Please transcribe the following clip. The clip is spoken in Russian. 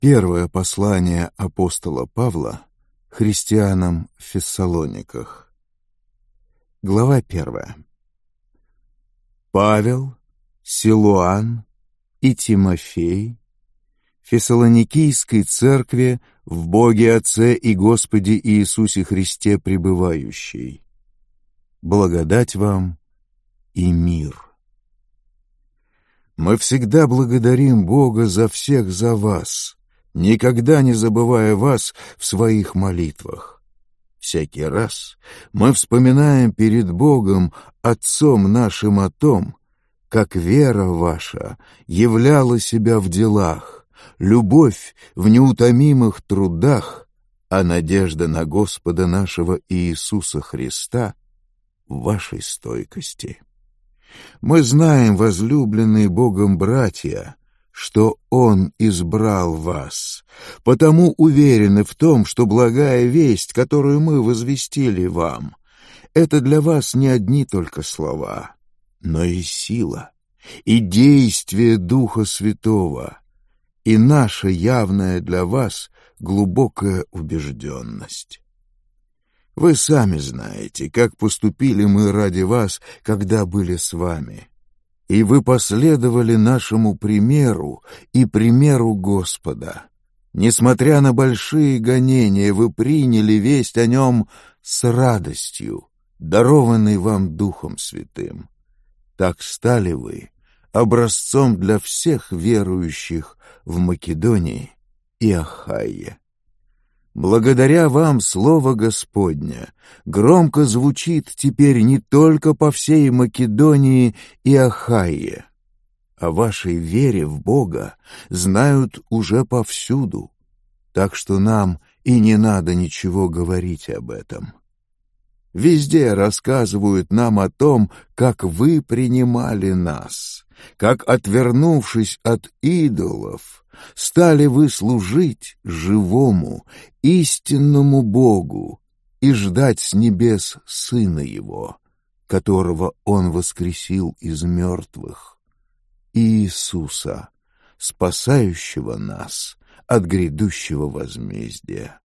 Первое послание апостола Павла христианам в Фессалониках. Глава 1. Павел, Силуан и Тимофей Фессалоникийской церкви в Боге Отце и Господе Иисусе Христе пребывающей. Благодать вам и мир. Мы всегда благодарим Бога за всех за вас, никогда не забывая вас в своих молитвах. Всякий раз мы вспоминаем перед Богом, Отцом нашим, о том, как вера ваша являла себя в делах, любовь в неутомимых трудах, а надежда на Господа нашего Иисуса Христа в вашей стойкости. Мы знаем, возлюбленные Богом братья, что Он избрал вас, потому уверены в том, что благая весть, которую мы возвестили вам, это для вас не одни только слова, но и сила, и действие Духа Святого, и наша явная для вас глубокая убежденность. Вы сами знаете, как поступили мы ради вас, когда были с вами. И вы последовали нашему примеру и примеру Господа. Несмотря на большие гонения, вы приняли весть о Нем с радостью, дарованной вам Духом Святым. Так стали вы образцом для всех верующих в Македонии и Ахайе. Благодаря вам Слово Господне громко звучит теперь не только по всей Македонии и Ахайе. О вашей вере в Бога знают уже повсюду, так что нам и не надо ничего говорить об этом. Везде рассказывают нам о том, как вы принимали нас, как, отвернувшись от идолов, стали вы служить живому, истинному Богу и ждать с небес Сына Его, которого Он воскресил из мертвых, Иисуса, спасающего нас от грядущего возмездия.